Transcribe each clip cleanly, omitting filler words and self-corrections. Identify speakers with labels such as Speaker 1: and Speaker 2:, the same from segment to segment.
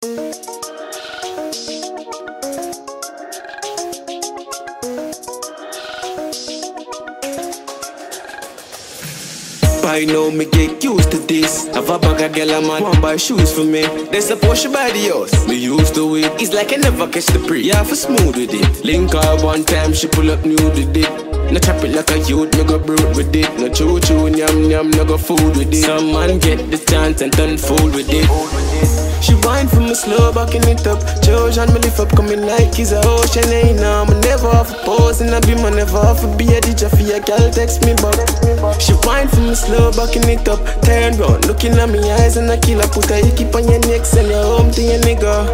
Speaker 1: By now me get used to this. Have a bag of girl a man want buy shoes for me. They suppose she buy the house. Me used to it. It's like I never catch the pre. Yeah, for smooth with it. Link her one time, she pull up new with it. No chop it like a youth, me go brute with it. No choo choo, nyam nyam, no go food with it. Some man get the chance and turn fool with it. She whine for me slow, backing it up. Trojan me lift up, coming like it's a ocean. Ain't no, me never off a pose and I be my never off a be a DJ for a girl text me back. She whine for me slow, backing it up. Turn round, looking at me eyes and I kill her. Put her keep on your neck, send your home to your nigga.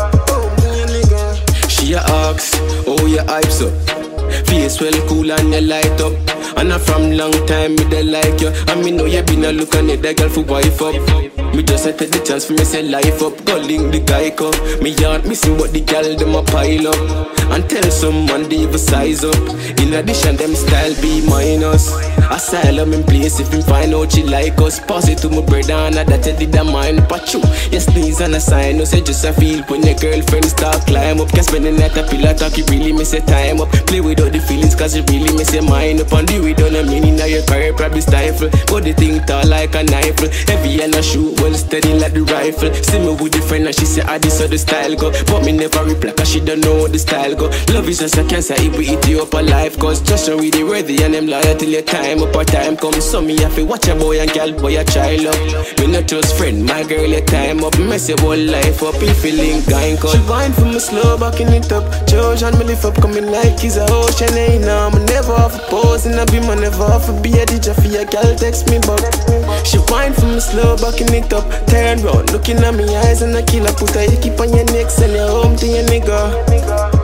Speaker 1: She a ask, oh your hypes up. Face well cool and you light up. And I from long time me they like you. And me know you been a look and the girl for wife up. Me just a take the chance for me say life up. Go link the guy come. Me aren't missing but the girl them a pile up. And tell someone they even size up. In addition them style B minus. Asylum in place if him find out she like us. Pass it to my brother and that you did a mind. But you, yes things and a sign. No say just a feel when your girlfriend start climb up. Can spend the night a pillar talk you really miss your time up. Play without the feelings cause you really miss your mind up. And do it on a meaning now your career probably stifle. But the thing tall like a knife. Heavy and a shoot well steady like the rifle. See me with the friend and she say I this how the style go. But me never reply cause she don't know how the style go. Love is just a cancer if we eat you up alive. Cause just so really worthy and them loyal till your time up. Our time comes so me have to watch a boy and girl boy a child up. Me not just friend, my girl your time up. Mess your whole life up if you link going cause she whine for me slow backing it up. Trojan me lift up coming like it's a ocean. Ain't no, me never off a pose and I be my never off a be a DJ for your girl text me back. She whine for me slow backing it up. Turn round, looking at me eyes and I kill her. Put her keep on your neck, send your home to your nigga.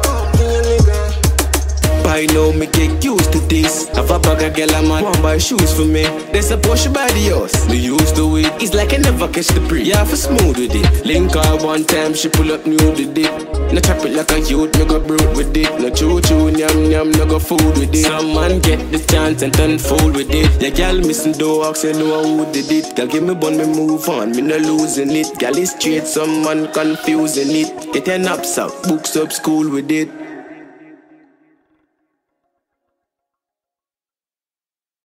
Speaker 1: By now me get used to this. Have a bag of girl a man want buy shoes for me. They suppose she buy the house. Me used to it. It's like I never catch the pre. Yeah, for smooth with it. Link her one time, she pull up new with it. No chop it like a youth, me go brute with it. No choo choo, nyam nyam, no go food with it. Some man get the chance and turn fool with it. Yeah, girl missing dogs, you know who did it. Girl give me bun, me move on, me no losing it. Girl is straight, some man confusing it. Get your naps up, books up, school with it.